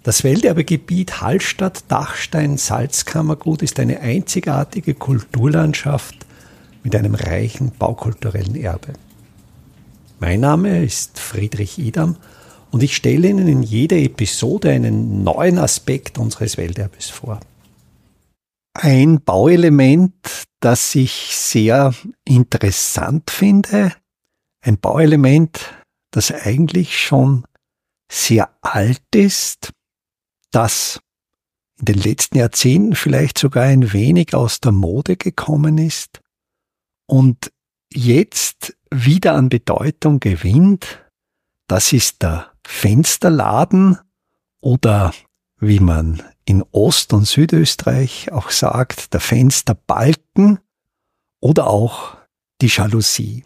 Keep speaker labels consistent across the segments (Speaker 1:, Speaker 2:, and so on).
Speaker 1: Das Welterbegebiet Hallstatt-Dachstein-Salzkammergut ist eine einzigartige Kulturlandschaft mit einem reichen baukulturellen Erbe. Mein Name ist Friedrich Idam und ich stelle Ihnen in jeder Episode einen neuen Aspekt unseres Welterbes vor. Ein Bauelement, das ich sehr interessant finde, ein Bauelement, das eigentlich schon sehr alt ist, das in den letzten Jahrzehnten vielleicht sogar ein wenig aus der Mode gekommen ist und jetzt wieder an Bedeutung gewinnt. Das ist der Fensterladen oder, wie man in Ost- und Südösterreich auch sagt, der Fensterbalken oder auch die Jalousie.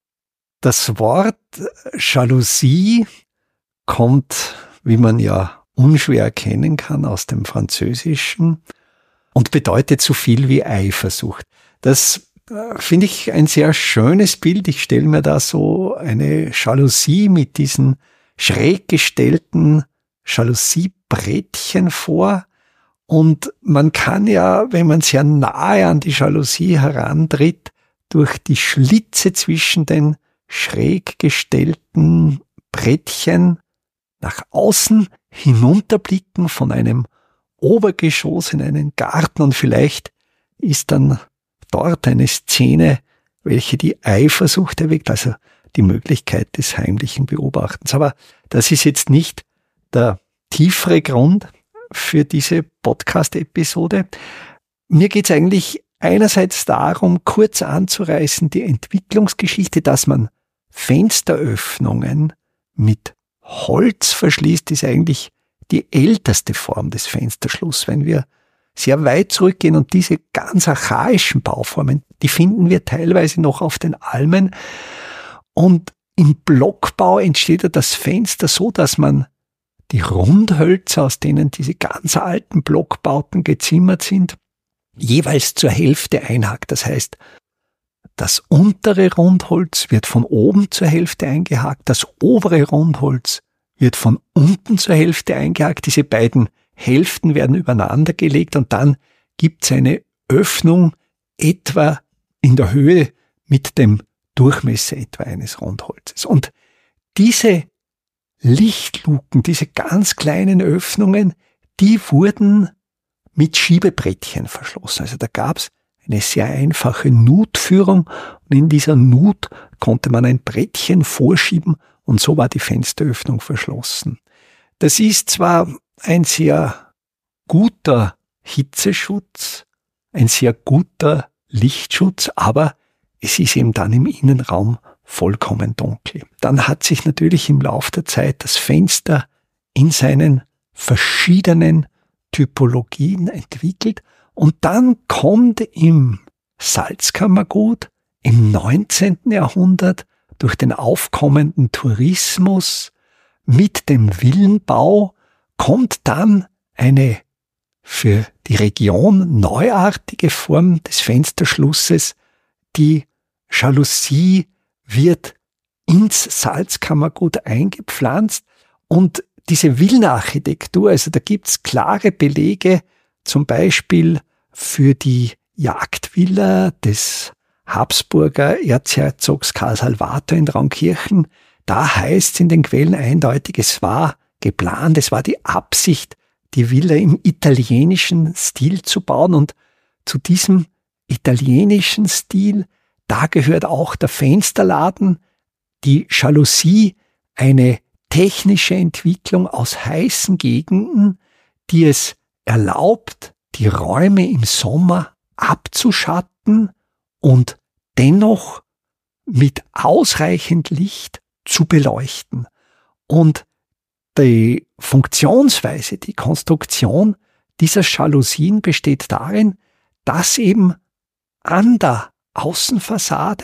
Speaker 1: Das Wort Jalousie kommt, wie man ja unschwer erkennen kann, aus dem Französischen und bedeutet so viel wie Eifersucht. Das finde ich ein sehr schönes Bild. Ich stelle mir da so eine Jalousie mit diesen schräg gestellten Jalousiebrettchen vor. Und man kann ja, wenn man sehr nahe an die Jalousie herantritt, durch die Schlitze zwischen den schräg gestellten Brettchen nach außen hinunterblicken von einem Obergeschoss in einen Garten und vielleicht ist dann dort eine Szene, welche die Eifersucht erweckt, also die Möglichkeit des heimlichen Beobachtens. Aber das ist jetzt nicht der tiefere Grund für diese Podcast-Episode. Mir geht es eigentlich einerseits darum, kurz anzureißen, die Entwicklungsgeschichte, dass man Fensteröffnungen mit Holz verschließt, ist eigentlich die älteste Form des Fensterschlusses. Wenn wir sehr weit zurückgehen und diese ganz archaischen Bauformen, die finden wir teilweise noch auf den Almen. Und im Blockbau entsteht ja das Fenster so, dass man die Rundhölzer, aus denen diese ganz alten Blockbauten gezimmert sind, jeweils zur Hälfte einhakt. Das heißt, das untere Rundholz wird von oben zur Hälfte eingehakt, das obere Rundholz wird von unten zur Hälfte eingehakt. Diese beiden Hälften werden übereinander gelegt und dann gibt es eine Öffnung etwa in der Höhe mit dem Durchmesser etwa eines Rundholzes. Und diese Lichtluken, diese ganz kleinen Öffnungen, die wurden mit Schiebebrettchen verschlossen. Also da gab es eine sehr einfache Nutführung und in dieser Nut konnte man ein Brettchen vorschieben und so war die Fensteröffnung verschlossen. Das ist zwar ein sehr guter Hitzeschutz, ein sehr guter Lichtschutz, aber es ist eben dann im Innenraum vollkommen dunkel. Dann hat sich natürlich im Laufe der Zeit das Fenster in seinen verschiedenen Typologien entwickelt und dann kommt im Salzkammergut im 19. Jahrhundert durch den aufkommenden Tourismus mit dem Villenbau kommt dann eine für die Region neuartige Form des Fensterschlusses. Die Jalousie wird ins Salzkammergut eingepflanzt und diese Villenarchitektur, also da gibt's klare Belege, zum Beispiel für die Jagdvilla des Habsburger Erzherzogs Karl Salvator in Traunkirchen. Da heißt es in den Quellen eindeutig, es war geplant, es war die Absicht, die Villa im italienischen Stil zu bauen. Und zu diesem italienischen Stil, da gehört auch der Fensterladen, die Jalousie, eine technische Entwicklung aus heißen Gegenden, die es erlaubt, die Räume im Sommer abzuschatten und dennoch mit ausreichend Licht zu beleuchten. Und die Funktionsweise, die Konstruktion dieser Jalousien besteht darin, dass eben an der Außenfassade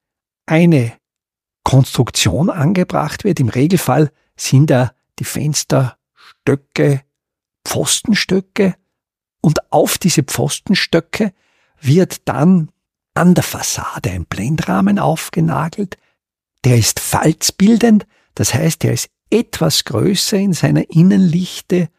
Speaker 1: eine Konstruktion angebracht wird. Im Regelfall sind da die Fensterstöcke, Pfostenstöcke und auf diese Pfostenstöcke wird dann an der Fassade ein Blendrahmen aufgenagelt. Der ist falzbildend, das heißt, er ist etwas größer in seiner Innenlichte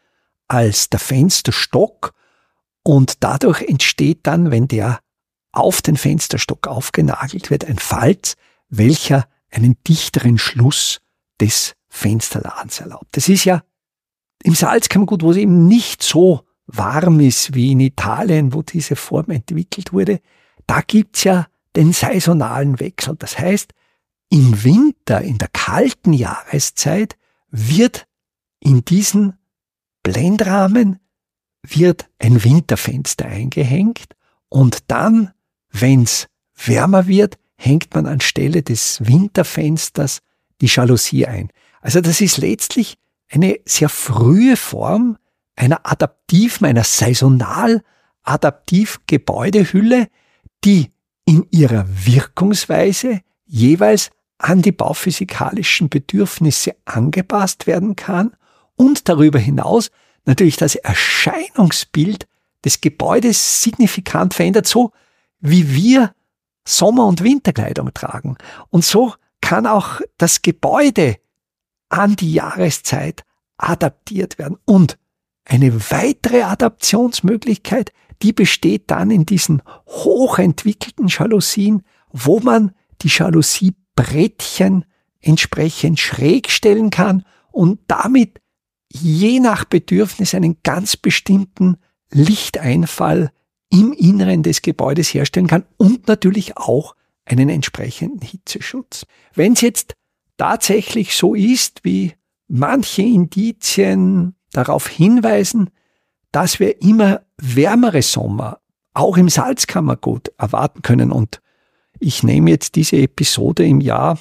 Speaker 1: als der Fensterstock und dadurch entsteht dann, wenn der auf den Fensterstock aufgenagelt wird, ein Falz, welcher einen dichteren Schluss des Fensterladens erlaubt. Das ist ja im Salzkammergut, wo es eben nicht so warm ist wie in Italien, wo diese Form entwickelt wurde, da gibt's ja den saisonalen Wechsel. Das heißt, im Winter, in der kalten Jahreszeit, wird in diesen Blendrahmen wird ein Winterfenster eingehängt und dann, wenn's wärmer wird, hängt man anstelle des Winterfensters die Jalousie ein. Also das ist letztlich eine sehr frühe Form einer adaptiven, einer saisonal adaptiv Gebäudehülle, die in ihrer Wirkungsweise jeweils an die bauphysikalischen Bedürfnisse angepasst werden kann und darüber hinaus natürlich das Erscheinungsbild des Gebäudes signifikant verändert, so wie wir Sommer- und Winterkleidung tragen. Und so kann auch das Gebäude an die Jahreszeit adaptiert werden. Und eine weitere Adaptionsmöglichkeit, die besteht dann in diesen hochentwickelten Jalousien, wo man die Jalousien-Brettchen entsprechend schräg stellen kann und damit je nach Bedürfnis einen ganz bestimmten Lichteinfall im Inneren des Gebäudes herstellen kann und natürlich auch einen entsprechenden Hitzeschutz. Wenn es jetzt tatsächlich so ist, wie manche Indizien darauf hinweisen, dass wir immer wärmere Sommer auch im Salzkammergut erwarten können. Und ich nehme jetzt diese Episode im Jahr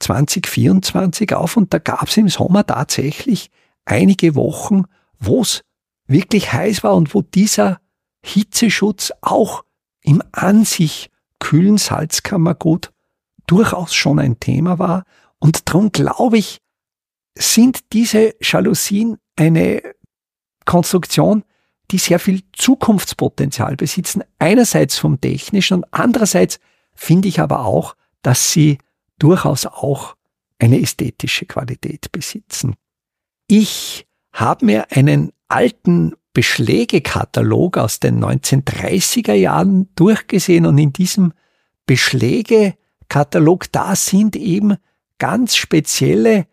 Speaker 1: 2024 auf und da gab es im Sommer tatsächlich einige Wochen, wo es wirklich heiß war und wo dieser Hitzeschutz auch im an sich kühlen Salzkammergut durchaus schon ein Thema war. Und darum glaube ich, sind diese Jalousien eine Konstruktion, die sehr viel Zukunftspotenzial besitzen. Einerseits vom Technischen und andererseits finde ich aber auch, dass sie durchaus auch eine ästhetische Qualität besitzen. Ich habe mir einen alten Beschlägekatalog aus den 1930er Jahren durchgesehen und in diesem Beschlägekatalog, da sind eben ganz spezielle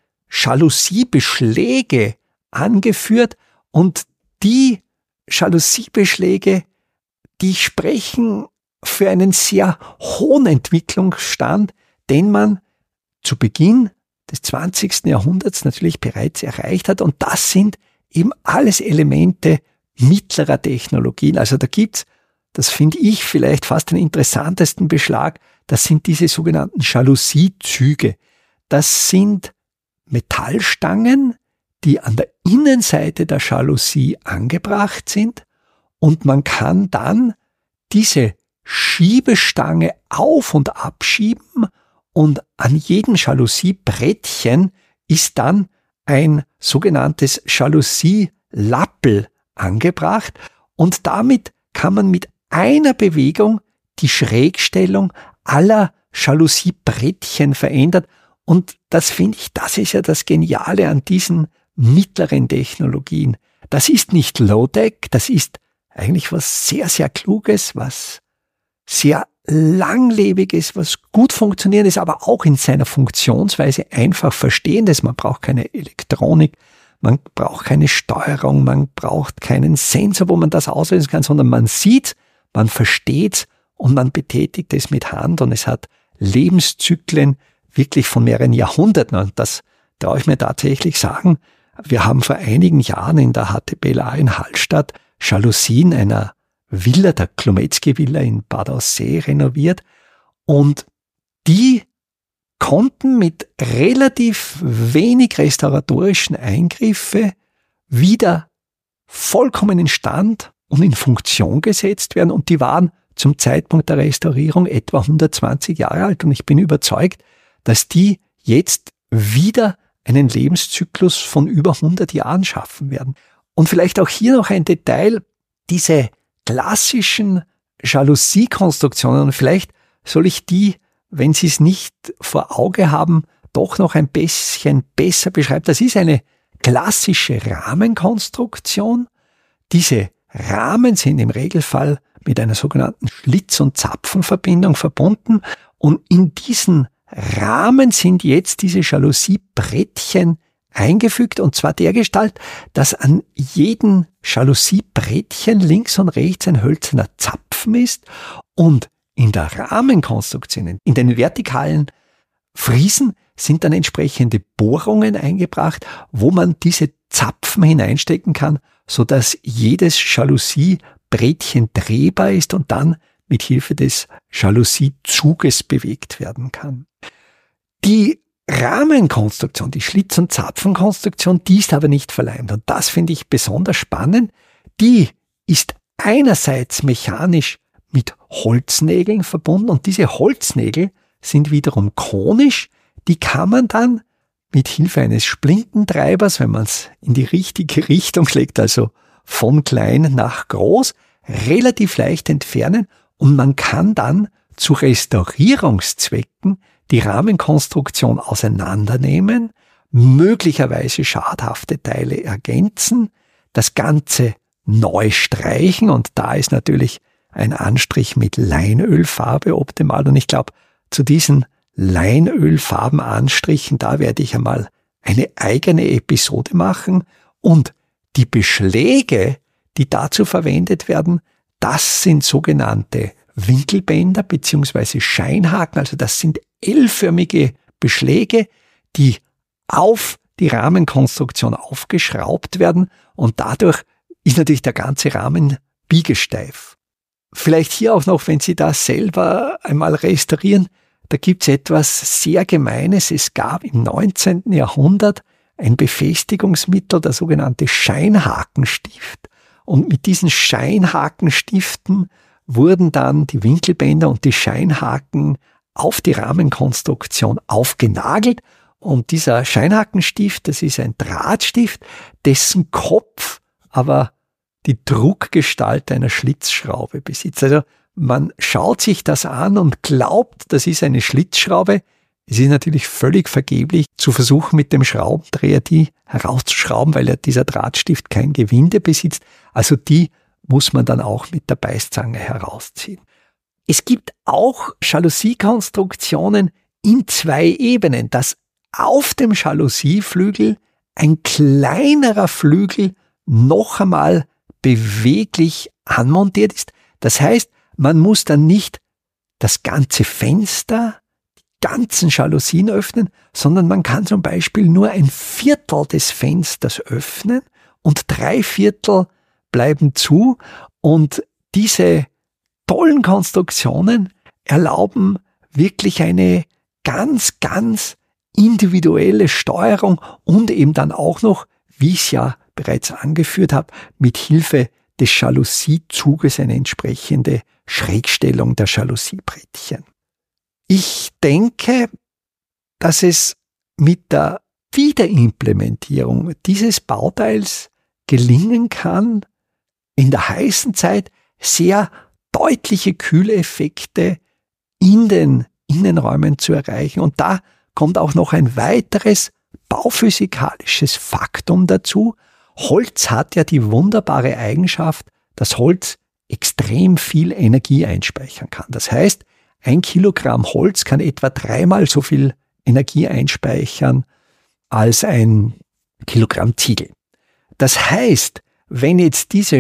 Speaker 1: Jalousie-Beschläge angeführt und die Jalousie-Beschläge, die sprechen für einen sehr hohen Entwicklungsstand, den man zu Beginn des 20. Jahrhunderts natürlich bereits erreicht hat. Und das sind eben alles Elemente mittlerer Technologien. Also da gibt's, das finde ich vielleicht fast den interessantesten Beschlag, das sind diese sogenannten Jalousiezüge. Das sind Metallstangen, die an der Innenseite der Jalousie angebracht sind und man kann dann diese Schiebestange auf- und abschieben und an jedem Jalousiebrettchen ist dann ein sogenanntes Jalousielappel angebracht und damit kann man mit einer Bewegung die Schrägstellung aller Jalousiebrettchen verändern und das finde ich, das ist ja das Geniale an diesen mittleren Technologien. Das ist nicht Low-Tech, das ist eigentlich was sehr, sehr Kluges, was sehr langlebiges, was gut funktionierendes, aber auch in seiner Funktionsweise einfach verstehendes. Man braucht keine Elektronik, man braucht keine Steuerung, man braucht keinen Sensor, wo man das auslösen kann, sondern man sieht, man versteht und man betätigt es mit Hand und es hat Lebenszyklen wirklich von mehreren Jahrhunderten und das darf ich mir tatsächlich sagen. Wir haben vor einigen Jahren in der HTBLA in Hallstatt Jalousien einer Villa, der Klometzki-Villa in Bad Aussee renoviert und die konnten mit relativ wenig restauratorischen Eingriffe wieder vollkommen in Stand und in Funktion gesetzt werden und die waren zum Zeitpunkt der Restaurierung etwa 120 Jahre alt und ich bin überzeugt, dass die jetzt wieder einen Lebenszyklus von über 100 Jahren schaffen werden. Und vielleicht auch hier noch ein Detail, diese klassischen Jalousie-Konstruktionen, und vielleicht soll ich die, wenn Sie es nicht vor Auge haben, doch noch ein bisschen besser beschreiben. Das ist eine klassische Rahmenkonstruktion, Diese Rahmen sind im Regelfall mit einer sogenannten Schlitz- und Zapfenverbindung verbunden und in diesen Rahmen sind jetzt diese Jalousiebrettchen eingefügt und zwar dergestalt, dass an jedem Jalousiebrettchen links und rechts ein hölzerner Zapfen ist und in der Rahmenkonstruktion, in den vertikalen Friesen sind dann entsprechende Bohrungen eingebracht, wo man diese Zapfen hineinstecken kann, sodass jedes Jalousiebrettchen drehbar ist und dann mit Hilfe des Jalousiezuges bewegt werden kann. Die Rahmenkonstruktion, die Schlitz- und Zapfenkonstruktion, die ist aber nicht verleimt. Und das finde ich besonders spannend. Die ist einerseits mechanisch mit Holznägeln verbunden und diese Holznägel sind wiederum konisch. Die kann man dann mit Hilfe eines Splintentreibers, wenn man es in die richtige Richtung legt, also von klein nach groß, relativ leicht entfernen und man kann dann zu Restaurierungszwecken die Rahmenkonstruktion auseinandernehmen, möglicherweise schadhafte Teile ergänzen, das Ganze neu streichen und da ist natürlich ein Anstrich mit Leinölfarbe optimal und ich glaube, zu diesen Leinölfarbenanstrichen, da werde ich einmal eine eigene Episode machen und die Beschläge, die dazu verwendet werden, das sind sogenannte Winkelbänder bzw. Scheinhaken, also das sind L-förmige Beschläge, die auf die Rahmenkonstruktion aufgeschraubt werden und dadurch ist natürlich der ganze Rahmen biegesteif. Vielleicht hier auch noch, wenn Sie das selber einmal restaurieren, da gibt es etwas sehr Gemeines. Es gab im 19. Jahrhundert ein Befestigungsmittel, der sogenannte Scheinhakenstift. Und mit diesen Scheinhakenstiften wurden dann die Winkelbänder und die Scheinhaken auf die Rahmenkonstruktion aufgenagelt. Und dieser Scheinhakenstift, das ist ein Drahtstift, dessen Kopf aber die Druckgestalt einer Schlitzschraube besitzt. Also man schaut sich das an und glaubt, das ist eine Schlitzschraube. Es ist natürlich völlig vergeblich zu versuchen, mit dem Schraubendreher die herauszuschrauben, weil ja dieser Drahtstift kein Gewinde besitzt. Also die muss man dann auch mit der Beißzange herausziehen. Es gibt auch Jalousiekonstruktionen in 2 Ebenen, dass auf dem Jalousierflügel ein kleinerer Flügel noch einmal beweglich anmontiert ist. Das heißt, man muss dann nicht das ganze Fenster, die ganzen Jalousien öffnen, sondern man kann zum Beispiel nur ein Viertel des Fensters öffnen und 3/4 bleiben zu. Und diese tollen Konstruktionen erlauben wirklich eine ganz, ganz individuelle Steuerung und eben dann auch noch, wie ich es ja bereits angeführt habe, mit Hilfe des Jalousiezuges eine entsprechende Schrägstellung der Jalousiebrettchen. Ich denke, dass es mit der Wiederimplementierung dieses Bauteils gelingen kann, in der heißen Zeit sehr deutliche Kühleffekte in den Innenräumen zu erreichen. Und da kommt auch noch ein weiteres bauphysikalisches Faktum dazu. Holz hat ja die wunderbare Eigenschaft, dass Holz extrem viel Energie einspeichern kann. Das heißt, 1 Kilogramm Holz kann etwa 3-mal so viel Energie einspeichern als 1 Kilogramm Ziegel. Das heißt, wenn jetzt diese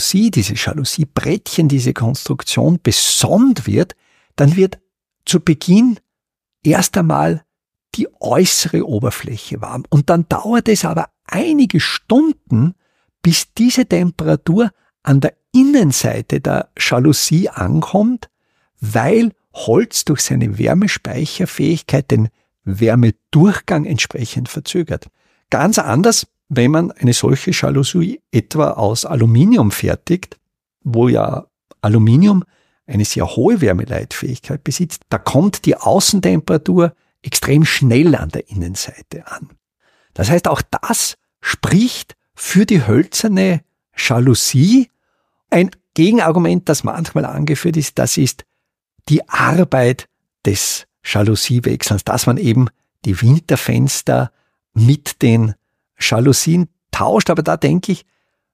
Speaker 1: Jalousiebrettchen, diese Konstruktion besonnt wird, dann wird zu Beginn erst einmal die äußere Oberfläche warm. Und dann dauert es aber einige Stunden, bis diese Temperatur an der Innenseite der Jalousie ankommt, weil Holz durch seine Wärmespeicherfähigkeit den Wärmedurchgang entsprechend verzögert. Ganz anders, wenn man eine solche Jalousie etwa aus Aluminium fertigt, wo ja Aluminium eine sehr hohe Wärmeleitfähigkeit besitzt, da kommt die Außentemperatur extrem schnell an der Innenseite an. Das heißt, auch das spricht für die hölzerne Jalousie. Ein Gegenargument, das manchmal angeführt ist, das ist die Arbeit des Jalousiewechselns, dass man eben die Winterfenster mit den Jalousien tauscht. Aber da denke ich,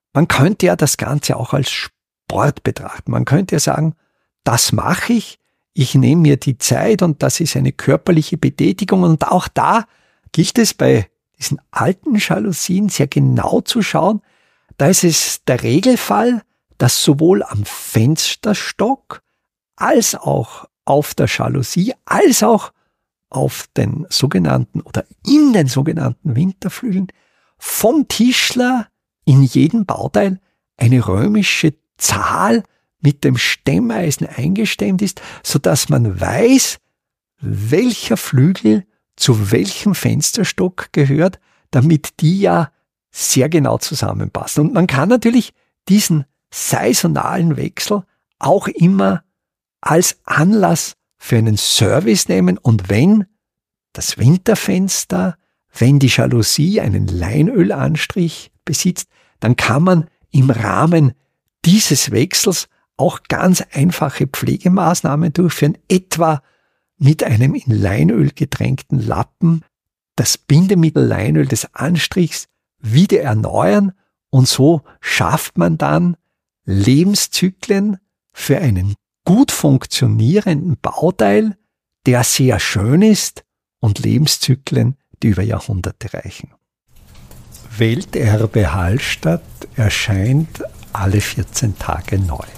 Speaker 1: man könnte ja das Ganze auch als Sport betrachten. Man könnte ja sagen, das mache ich, ich nehme mir die Zeit und das ist eine körperliche Betätigung. Und auch da gilt es bei diesen alten Jalousien sehr genau zu schauen. Da ist es der Regelfall, dass sowohl am Fensterstock als auch auf der Jalousie, als auch auf den sogenannten oder in den sogenannten Winterflügeln vom Tischler in jedem Bauteil eine römische Zahl mit dem Stemmeisen eingestemmt ist, so dass man weiß, welcher Flügel zu welchem Fensterstock gehört, damit die ja sehr genau zusammenpassen. Und man kann natürlich diesen saisonalen Wechsel auch immer als Anlass für einen Service nehmen, und wenn das Winterfenster, wenn die Jalousie einen Leinölanstrich besitzt, dann kann man im Rahmen dieses Wechsels auch ganz einfache Pflegemaßnahmen durchführen, etwa mit einem in Leinöl getränkten Lappen das Bindemittel Leinöl des Anstrichs wieder erneuern, und so schafft man dann Lebenszyklen für einen gut funktionierenden Bauteil, der sehr schön ist, und Lebenszyklen, die über Jahrhunderte reichen. Welterbe Hallstatt erscheint alle 14 Tage neu.